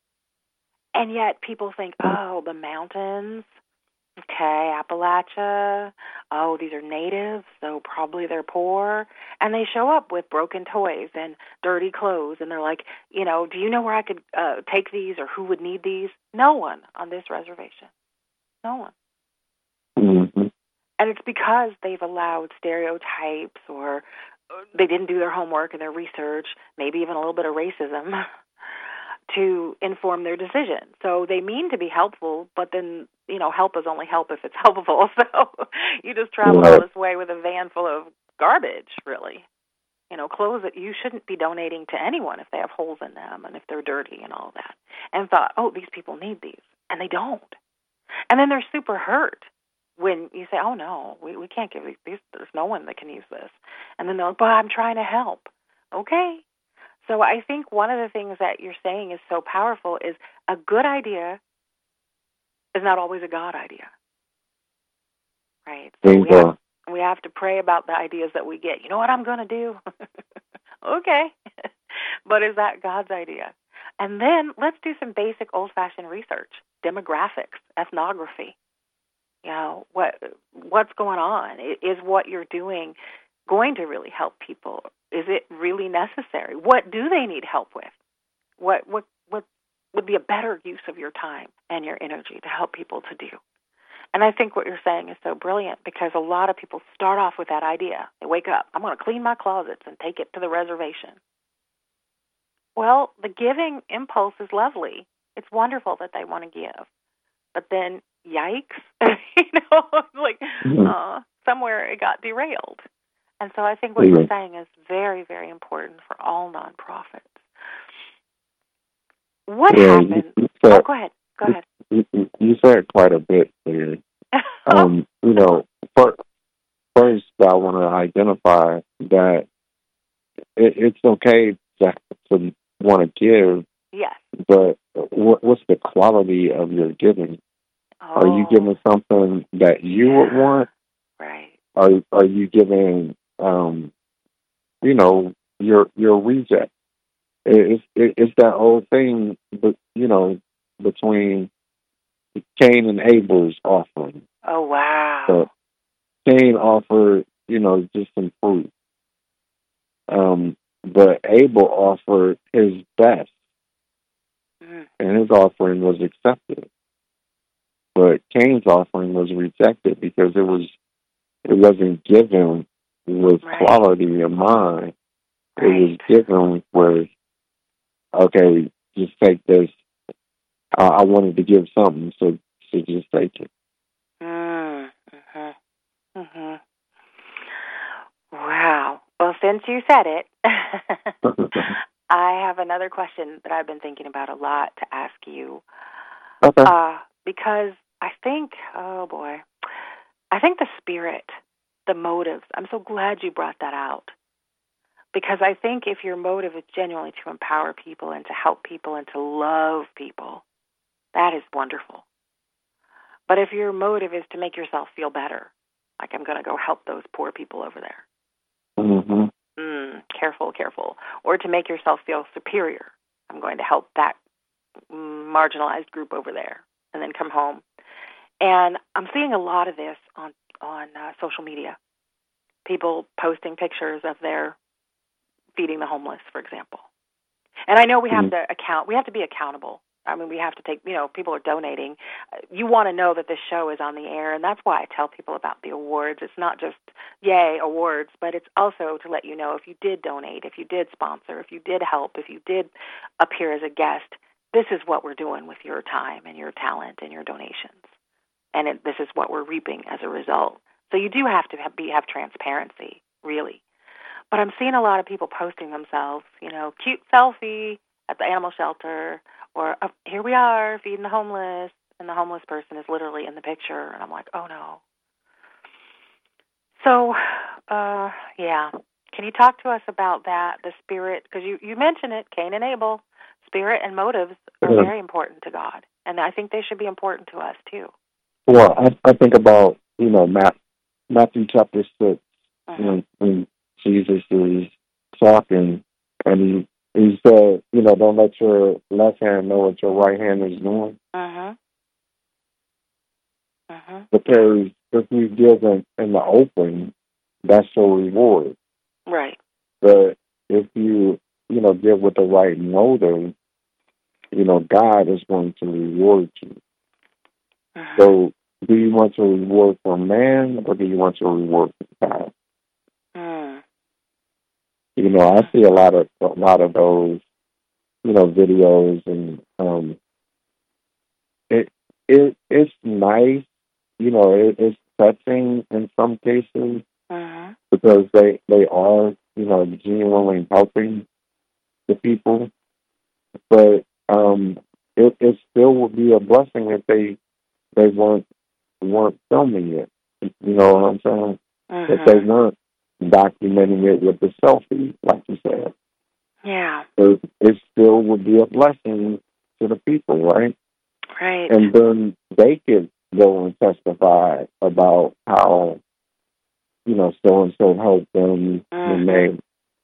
And yet people think, oh, the mountains, okay, Appalachia, oh, these are natives, so probably they're poor. And they show up with broken toys and dirty clothes, and they're like, you know, do you know where I could uh, take these or who would need these? No one on this reservation. No one. Mm-hmm. And it's because they've allowed stereotypes or they didn't do their homework and their research, maybe even a little bit of racism, to inform their decision. So they mean to be helpful, but then, you know, help is only help if it's helpful. So you just travel all this way with a van full of garbage, really. You know, clothes that you shouldn't be donating to anyone if they have holes in them and if they're dirty and all that. And thought, oh, these people need these. And they don't. And then they're super hurt when you say, oh, no, we, we can't give these, these, there's no one that can use this. And then they're like, but I'm trying to help. Okay. So I think one of the things that you're saying is so powerful is a good idea is not always a God idea. Right? So we have, we have to pray about the ideas that we get. You know what I'm going to do? Okay. But is that God's idea? And then let's do some basic old-fashioned research, demographics, ethnography. You know, what what's going on? Is what you're doing going to really help people? Is it really necessary? What do they need help with? What what what would be a better use of your time and your energy to help people to do? And I think what you're saying is so brilliant because a lot of people start off with that idea. They wake up, I'm going to clean my closets and take it to the reservation. Well, the giving impulse is lovely. It's wonderful that they want to give. But then, yikes, you know, like mm-hmm. uh, somewhere it got derailed. And so I think what mm-hmm. you're saying is very, very important for all nonprofits. What yeah, happened? You, you said, oh, go ahead. Go ahead. You, you said quite a bit there. um, you know, first, first I want to identify that it, it's okay to, to want to give. Yes. But what, what's the quality of your giving? Oh. Are you giving something that you yeah. would want? Right. Are Are you giving, um, you know, your your reject? It's it, it's that old thing, but you know, between Cain and Abel's offering. Oh wow! So Cain offered, you know, just some fruit, um, but Abel offered his best. And his offering was accepted. But Cain's offering was rejected because it was it wasn't given with right. quality of mind. Right. It was given with, okay, just take this. I, I wanted to give something, so, so just take it. Mm-hmm. Mm-hmm. Wow. Well, since you said it, I have another question that I've been thinking about a lot to ask you. Okay. Uh, because I think, oh boy, I think the spirit, the motives, I'm so glad you brought that out. Because I think if your motive is genuinely to empower people and to help people and to love people, that is wonderful. But if your motive is to make yourself feel better, like I'm going to go help those poor people over there. Mm-hmm. Mm, careful, careful. Or to make yourself feel superior. I'm going to help that marginalized group over there and then come home. And I'm seeing a lot of this on, on uh, social media. People posting pictures of their feeding the homeless, for example. And I know we have mm-hmm. to account, we have to be accountable. I mean, we have to take, you know, people are donating. You want to know that this show is on the air, and that's why I tell people about the awards. It's not just, yay, awards, but it's also to let you know if you did donate, if you did sponsor, if you did help, if you did appear as a guest, this is what we're doing with your time and your talent and your donations. And it, this is what we're reaping as a result. So you do have to have, be, have transparency, really. But I'm seeing a lot of people posting themselves, you know, cute selfie at the animal shelter, or oh, here we are feeding the homeless, and the homeless person is literally in the picture, and I'm like, oh no. So, uh, yeah, can you talk to us about that, the spirit, because you, you mentioned it, Cain and Abel, spirit and motives are Yeah. very important to God, and I think they should be important to us too. Well, I, I think about, you know, Matt, Matthew chapter six, Uh-huh. you know, when Jesus is talking, and he, he said, you know, don't let your left hand know what your right hand is doing. Uh-huh. Uh-huh. Because if you give in, in the open, that's your reward. Right. But if you, you know, give with the right motive, you know, God is going to reward you. Uh-huh. So do you want your reward from man, or do you want your reward from God? Mm. You know, I see a lot of a lot of those, you know, videos, and um, it it it's nice, you know, it, it's touching in some cases Uh-huh. because they they are, you know, genuinely helping the people, but um, it it still would be a blessing if they they weren't weren't filming it. You know what I'm saying? Uh-huh. If they weren't documenting it with the selfie, like you said. Yeah. So it still would be a blessing to the people, right? Right. And then they could go and testify about how, you know, so and so helped them, Uh-huh. and they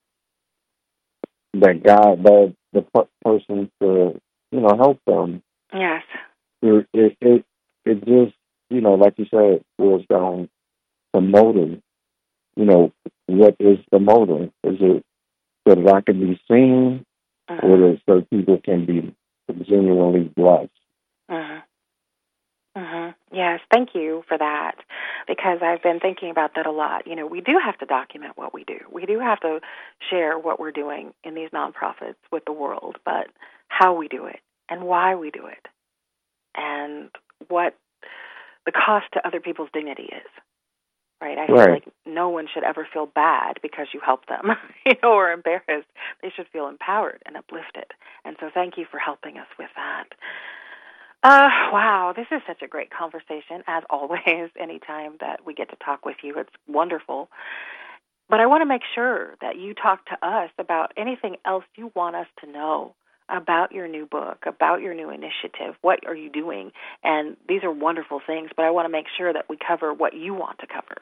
that God led the per- person to, you know, help them. Yes. It it it, it just, you know, like you said, boils down to motive. You know, what is the motive? Is it so that I can be seen, Uh-huh. or is it so people can be genuinely blessed? Uh-huh. Uh-huh. Yes, thank you for that, because I've been thinking about that a lot. You know, we do have to document what we do. We do have to share what we're doing in these nonprofits with the world, but how we do it and why we do it and what the cost to other people's dignity is. Right? I feel Right. like no one should ever feel bad because you help them, you know, or embarrassed. They should feel empowered and uplifted. And so thank you for helping us with that. Uh, wow, this is such a great conversation, as always, anytime that we get to talk with you. It's wonderful. But I want to make sure that you talk to us about anything else you want us to know about your new book, about your new initiative. What are you doing? And these are wonderful things, but I want to make sure that we cover what you want to cover.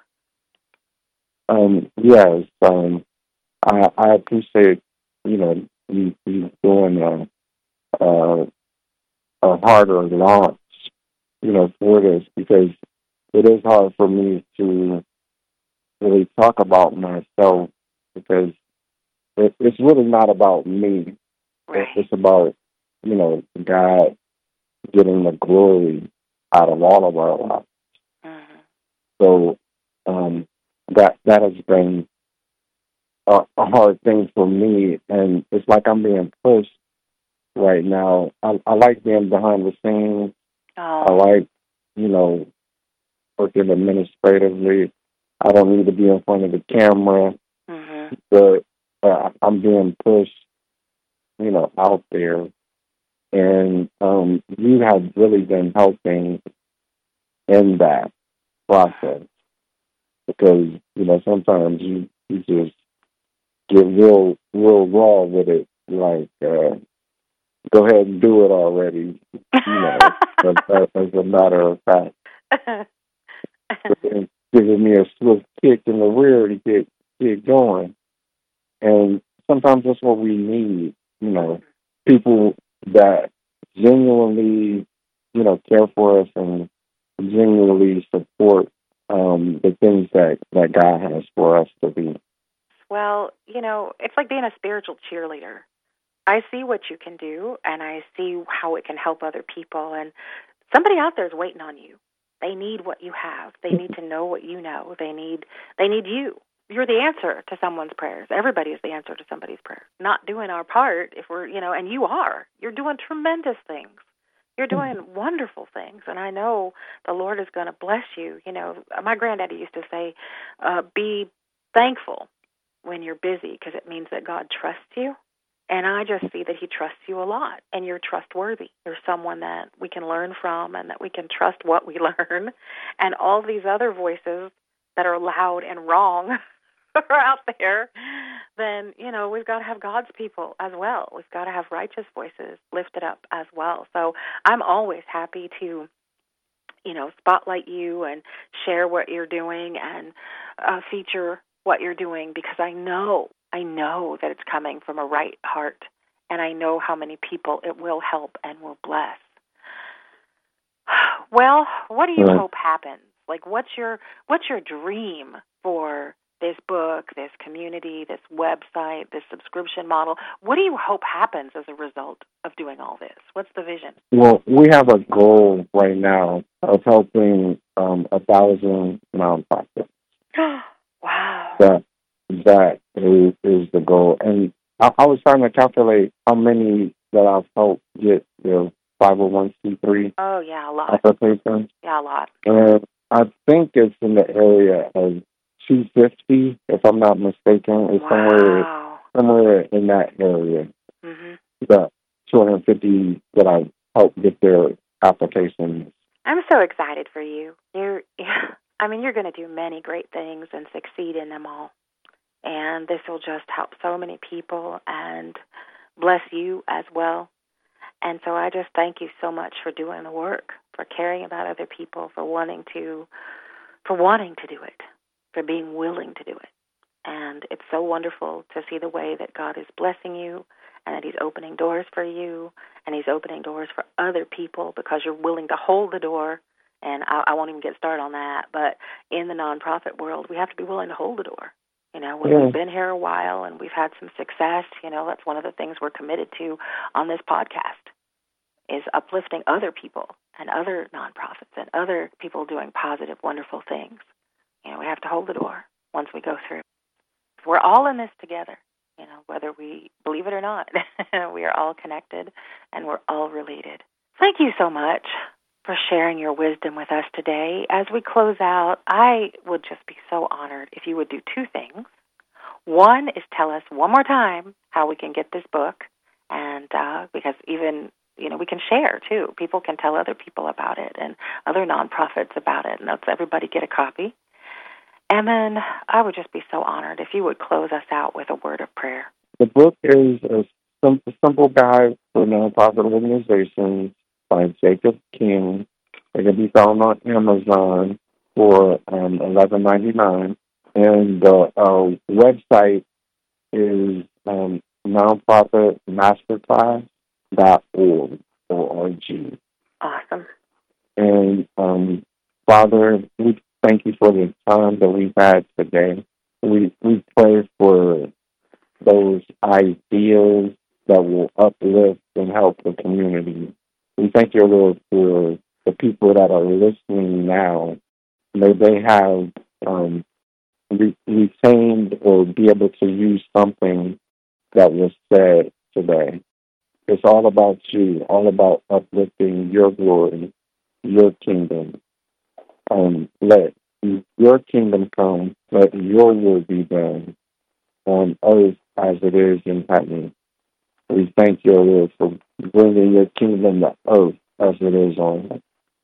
Um, yes, um, I, I appreciate, you know, you, you doing a, a, a harder launch, you know, for this, because it is hard for me to really talk about myself, because it, it's really not about me. Right. It's about, you know, God getting the glory out of all of our lives. Mm-hmm. So um, that that has been a, a hard thing for me, and it's like I'm being pushed right now. I, I like being behind the scenes. Oh. I like, you know, working administratively. I don't need to be in front of the camera, Mm-hmm. but uh, I'm being pushed, you know, out there. And um, you have really been helping in that process, because, you know, sometimes you, you just get real, real raw with it. Like, uh, go ahead and do it already, you know, as, as a matter of fact. And giving me a swift kick in the rear to get, get going. And sometimes that's what we need, you know, people that genuinely, you know, care for us and genuinely support um, the things that, that God has for us to be. Well, you know, it's like being a spiritual cheerleader. I see what you can do, and I see how it can help other people. And somebody out there is waiting on you. They need what you have. They need to know what you know. They need they need you. You're the answer to someone's prayers. Everybody is the answer to somebody's prayer. Not doing our part, if we're, you know, and you are. You're doing tremendous things. You're doing wonderful things, and I know the Lord is going to bless you. You know, my granddaddy used to say, uh, be thankful when you're busy because it means that God trusts you. And I just see that he trusts you a lot, and you're trustworthy. You're someone that we can learn from and that we can trust what we learn. And all these other voices that are loud and wrong are out there, then, you know, we've got to have God's people as well. We've got to have righteous voices lifted up as well. So I'm always happy to, you know, spotlight you and share what you're doing and uh, feature what you're doing because I know, I know that it's coming from a right heart, and I know how many people it will help and will bless. Well, what do you Yeah. hope happens? Like, what's your what's your dream for this book, this community, this website, this subscription model? What do you hope happens as a result of doing all this? What's the vision? Well, we have a goal right now of helping um, a thousand nonprofits. Wow. That that is, is the goal, and I, I was trying to calculate how many that I've helped get their five oh one c three Oh, yeah, a lot. applications, Yeah, a lot. and I think it's in the area of two fifty, if I'm not mistaken. It's somewhere Wow. somewhere in that area. Mm-hmm. The two hundred fifty that I helped get their applications. I'm so excited for you. You're, I mean, you're going to do many great things and succeed in them all. And this will just help so many people and bless you as well. And so I just thank you so much for doing the work, for caring about other people, for wanting to, for wanting to do it, for being willing to do it. And it's so wonderful to see the way that God is blessing you and that he's opening doors for you and he's opening doors for other people because you're willing to hold the door. And I, I won't even get started on that. But in the nonprofit world, we have to be willing to hold the door. You know, when Yeah. we've been here a while and we've had some success, you know, that's one of the things we're committed to on this podcast is uplifting other people and other nonprofits and other people doing positive, wonderful things. You know, we have to hold the door once we go through. We're all in this together, you know, whether we believe it or not. We are all connected and we're all related. Thank you so much for sharing your wisdom with us today. As we close out, I would just be so honored if you would do two things. One is tell us one more time how we can get this book, and uh, because even, you know, we can share, too. People can tell other people about it and other nonprofits about it, and let's everybody get a copy. And then I would just be so honored if you would close us out with a word of prayer. The book is a simple, simple guide for nonprofit organizations by Jacob King. It can be found on Amazon for um, eleven ninety-nine, and the uh, website is um, nonprofit masterclass dot org. Awesome. And um, Father, we thank you for the time that we've had today. We we pray for those ideas that will uplift and help the community. We thank you, Lord, for the people that are listening now. May they have um, re- retained or be able to use something that was said today. It's all about you, all about uplifting your glory, your kingdom. Um, let your kingdom come, let your will be done on earth as it is in heaven. We thank you, Lord, for bringing your kingdom to earth as it is on heaven.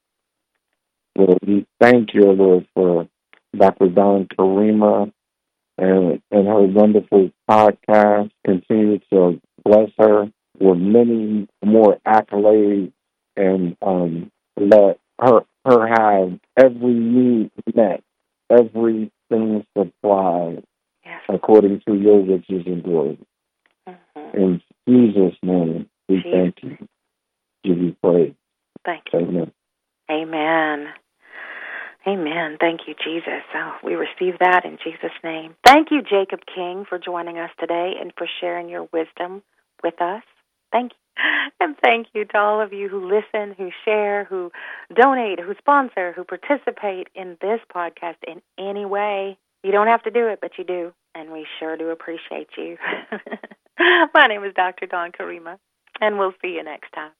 Lord, we thank you, Lord, for Doctor Dawn Karima and, and her wonderful podcast. Continue to bless her with many more accolades and um, let her her have every need met, everything supplied Yes. according to your riches and glory. Mm-hmm. In Jesus' name, we Jesus. thank you. Give you praise. Thank you. Amen. Amen. Amen. Thank you, Jesus. Oh, we receive that in Jesus' name. Thank you, Jacob King, for joining us today and for sharing your wisdom with us. Thank you. And thank you to all of you who listen, who share, who donate, who sponsor, who participate in this podcast in any way. You don't have to do it, but you do, and we sure do appreciate you. My name is Doctor Dawn Karima, and we'll see you next time.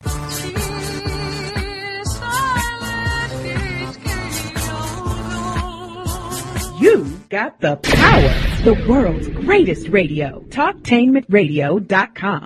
You got the power. The world's greatest radio. Talktainment Radio dot com.